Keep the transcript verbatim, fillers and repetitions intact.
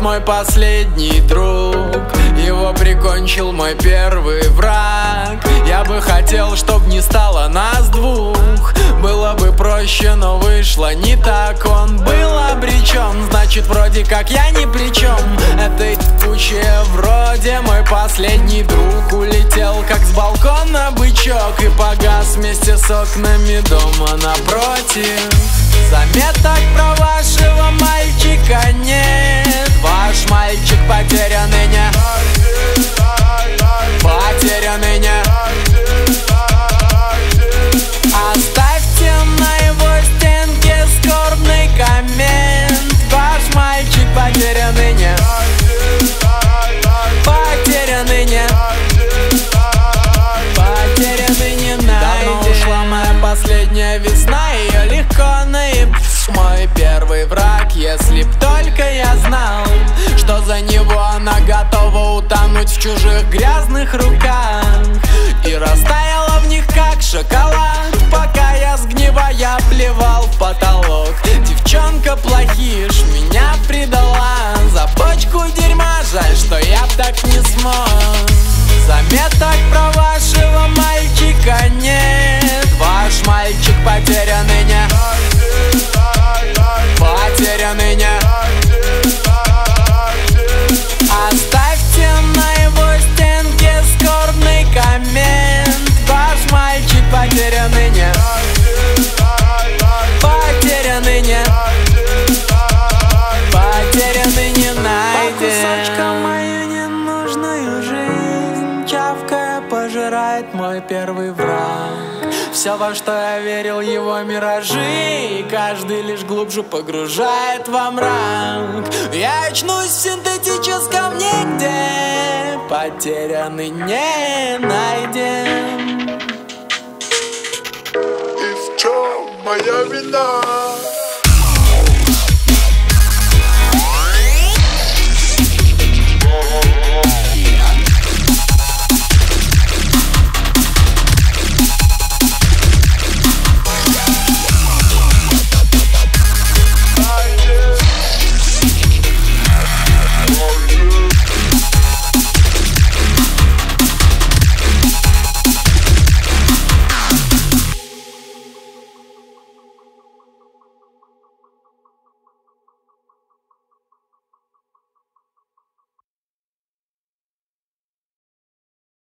мой последний друг, его прикончил мой первый враг. Я бы хотел, чтоб не стало нас двух. Было бы проще, но вышло не так. Он был обречен, значит вроде как я ни при чем. Это ебучее вроде мой последний друг улетел как с балкона бычок и погас вместе с окнами дома напротив. Заметок про вашего мальчика нет. Ваш мальчик потерян ныне, потерян ныне. Оставьте на его стенке скорбный коммент. Ваш мальчик потерян ныне, потерян ныне, потерян ныне. Давно ушла моя последняя весна, ее легко наебать. Мой первый враг, если б только я знал, что за него она готова утонуть в чужих грязных руках и растаяла в них как шоколад, пока я сгнивая плевал в потолок. Девчонка плохиш меня предала за бочку дерьма, жаль, что я б так не смог. Заметок про вашего мальчика нет. Ваш мальчик потерян ныне, потерян ныне. Оставьте на его стенке скорбный коммент. Ваш мальчик потерян ныне, потерян ныне, потерян ныне найден. По кусочкам мою ненужную жизнь чавкая пожирает мой первый враг. Все, во что я верил, его миражи, и каждый лишь глубже погружает во мрак. Я очнусь в синтетическом нигде, потерянный не найден. И в чем моя вина?